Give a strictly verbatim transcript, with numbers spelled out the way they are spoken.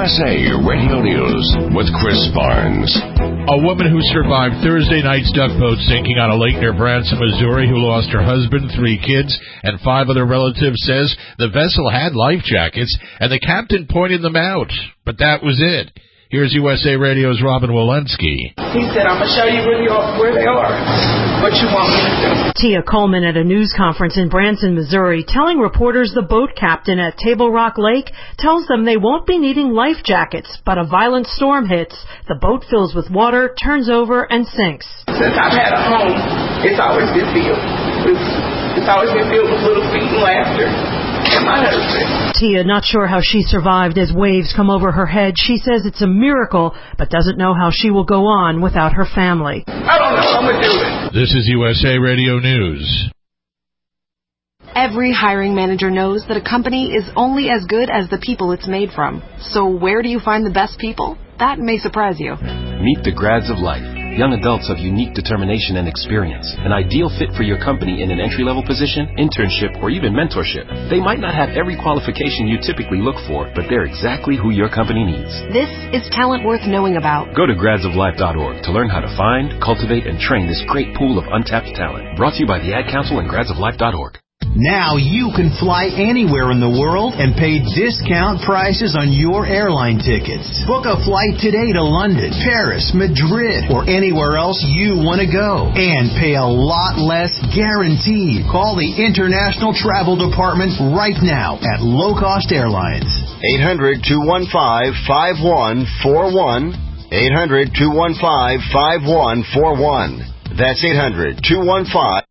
S A Radio News with Chris Barnes. A woman who survived Thursday night's duck boat sinking on a lake near Branson, Missouri, who lost her husband, three kids, and five other relatives, says the vessel had life jackets, and the captain pointed them out. But that was it. Here's U S A Radio's Robin Walensky. He said, I'm going to show you where, you are, where they are, what you want me to do. Tia Coleman at a news conference in Branson, Missouri, telling reporters the boat captain at Table Rock Lake tells them they won't be needing life jackets, but a violent storm hits, the boat fills with water, turns over, and sinks. Since I've had a home, it's always been filled. It's, it's always been filled with little feet and laughter. My husband. Tia, not sure how she survived as waves come over her head. She says it's a miracle, but doesn't know how she will go on without her family. I don't know. I'm going to do it. This is U S A Radio News. Every hiring manager knows that a company is only as good as the people it's made from. So where do you find the best people? That may surprise you. Meet the grads of life. Young adults of unique determination and experience. An ideal fit for your company in an entry-level position, internship, or even mentorship. They might not have every qualification you typically look for, but they're exactly who your company needs. This is talent worth knowing about. Go to grads of life dot org to learn how to find, cultivate, and train this great pool of untapped talent. Brought to you by the Ad Council and grads of life dot org. Now you can fly anywhere in the world and pay discount prices on your airline tickets. Book a flight today to London, Paris, Madrid, or anywhere else you want to go. And pay a lot less guaranteed. Call the International Travel Department right now at Low Cost Airlines. eight hundred, two one five, five one four one. eight hundred, two one five, five one four one. That's eight hundred, two one five